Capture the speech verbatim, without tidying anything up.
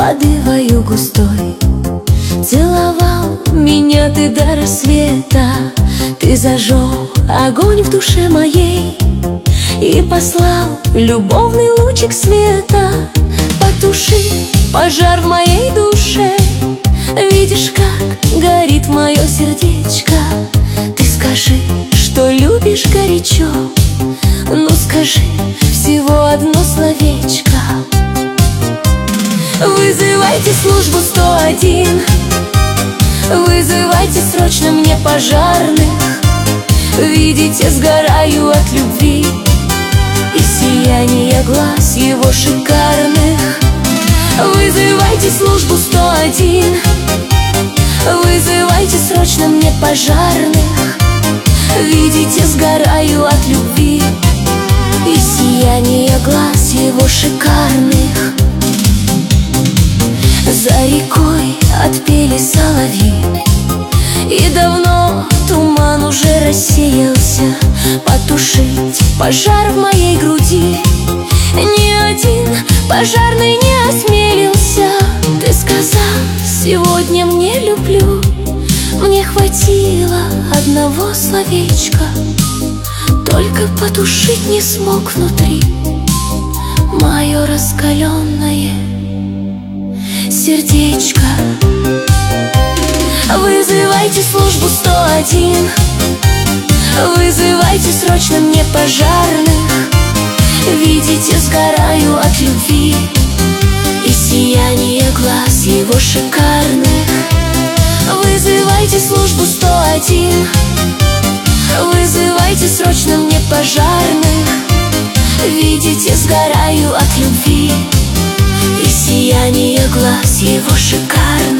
подывою густой. Целовал меня ты до рассвета, ты зажег огонь в душе моей и послал любовный лучик света. Потуши пожар в моей душе, видишь, как горит мое сердечко. Ты скажи, что любишь горячо, ну скажи всего одно словечко. Вызывайте службу сто один, вызывайте срочно мне пожарных. Видите, сгораю от любви и сияния глаз его шикарных. Вызывайте службу сто один, вызывайте срочно мне пожарных. Видите, сгораю от любви и сияния глаз его шикарных. За рекой отпели соловьи, и давно туман уже рассеялся. Потушить пожар в моей груди ни один пожарный не осмелился. Ты сказал, сегодня мне люблю, мне хватило одного словечка, только потушить не смог внутри мое раскаленное сердечко. Вызывайте службу сто один, вызывайте срочно мне пожарных. Видите, сгораю от любви и сияние глаз его шикарных. Вызывайте службу сто один, вызывайте срочно мне пожарных. Видите, сгораю от любви и сияние глаз его шикарных.